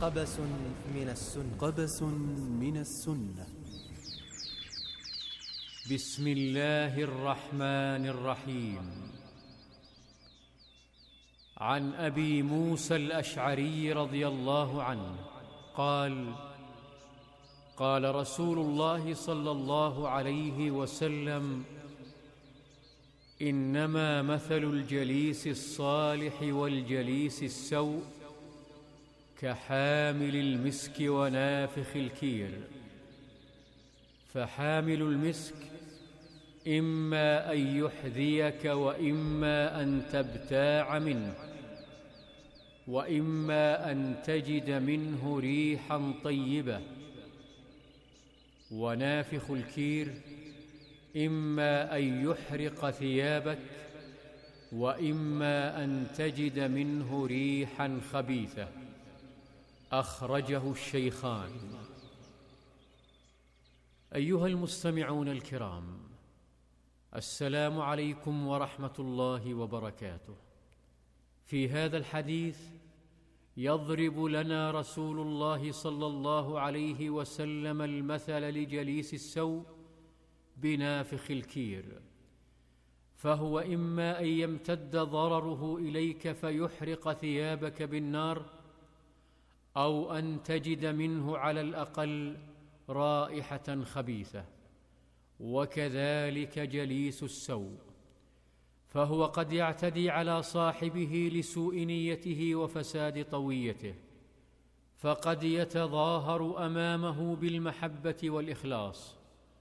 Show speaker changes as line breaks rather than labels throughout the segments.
قبس من السنة.
قبس من السنة.
بسم الله الرحمن الرحيم. عن أبي موسى الأشعري رضي الله عنه قال: قال رسول الله صلى الله عليه وسلم: إنما مثل الجليس الصالح والجليس السوء كحامل المسك ونافخ الكير. فحامل المسك إما أن يحذيك وإما أن تبتاع منه، وإما أن تجد منه ريحا طيبة. ونافخ الكير إما أن يحرق ثيابك وإما أن تجد منه ريحا خبيثة. أخرجه الشيخان. أيها المستمعون الكرام، السلام عليكم ورحمة الله وبركاته. في هذا الحديث يضرب لنا رسول الله صلى الله عليه وسلم المثل لجليس السوء بنافخ الكير، فهو إما أن يمتد ضرره إليك فيحرق ثيابك بالنار، أو أن تجد منه على الأقل رائحة خبيثة. وكذلك جليس السوء، فهو قد يعتدي على صاحبه لسوء نيته وفساد طويته، فقد يتظاهر أمامه بالمحبة والإخلاص،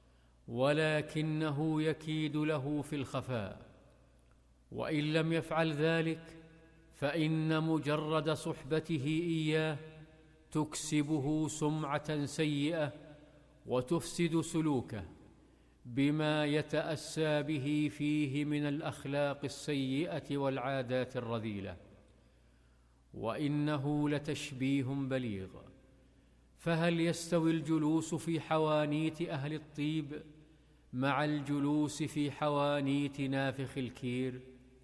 ولكنه يكيد له في الخفاء. وإن لم يفعل ذلك فإن مجرد صحبته إياه تكسبه سمعة سيئة وتفسد سلوكه بما يتأسى به فيه من الأخلاق السيئة والعادات الرذيلة. وإنه لتشبيه بليغ. فهل يستوي الجلوس في حوانيت أهل الطيب مع الجلوس في حوانيت نافخ الكير؟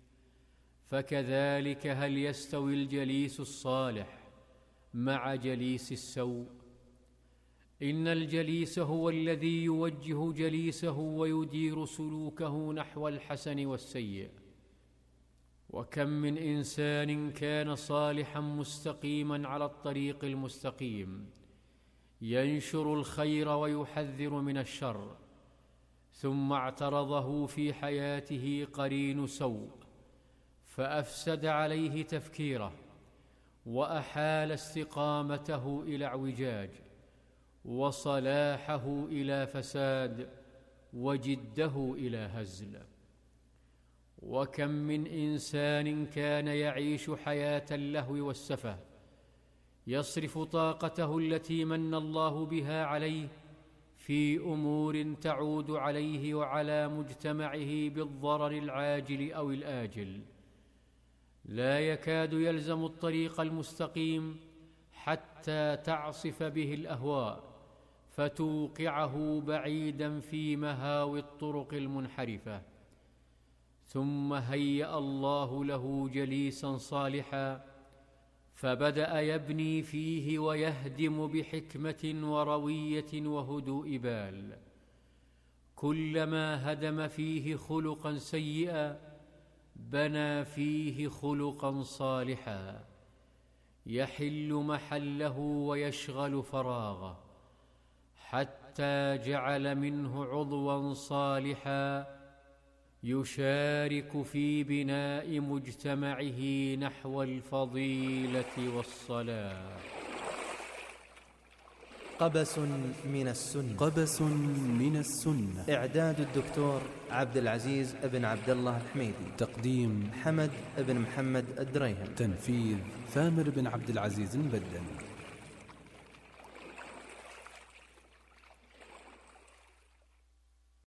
فكذلك هل يستوي الجليس الصالح مع جليس السوء؟ إن الجليس هو الذي يوجه جليسه ويدير سلوكه نحو الحسن والسيء. وكم من إنسان كان صالحا مستقيما على الطريق المستقيم، ينشر الخير ويحذر من الشر، ثم اعترضه في حياته قرين سوء فأفسد عليه تفكيره وأحال استقامته إلى اعوجاج، وصلاحه إلى فساد، وجده إلى هزل. وكم من إنسان كان يعيش حياة اللهو والسفه، يصرف طاقته التي من الله بها عليه في أمور تعود عليه وعلى مجتمعه بالضرر العاجل أو الآجل، لا يكاد يلزم الطريق المستقيم حتى تعصف به الأهواء فتوقعه بعيدا في مهاوي الطرق المنحرفة. ثم هيأ الله له جليسا صالحا فبدأ يبني فيه ويهدم بحكمة وروية وهدوء بال. كلما هدم فيه خلقا سيئا بنى فيه خلقا صالحا يحل محله ويشغل فراغه، حتى جعل منه عضوا صالحا يشارك في بناء مجتمعه نحو الفضيلة والصلاح.
قبس من السنة.
قبس من السنة.
إعداد الدكتور عبد العزيز بن عبد الله الحميدي.
تقديم
حمد بن محمد الدريهم.
تنفيذ ثامر بن عبد العزيز البدن.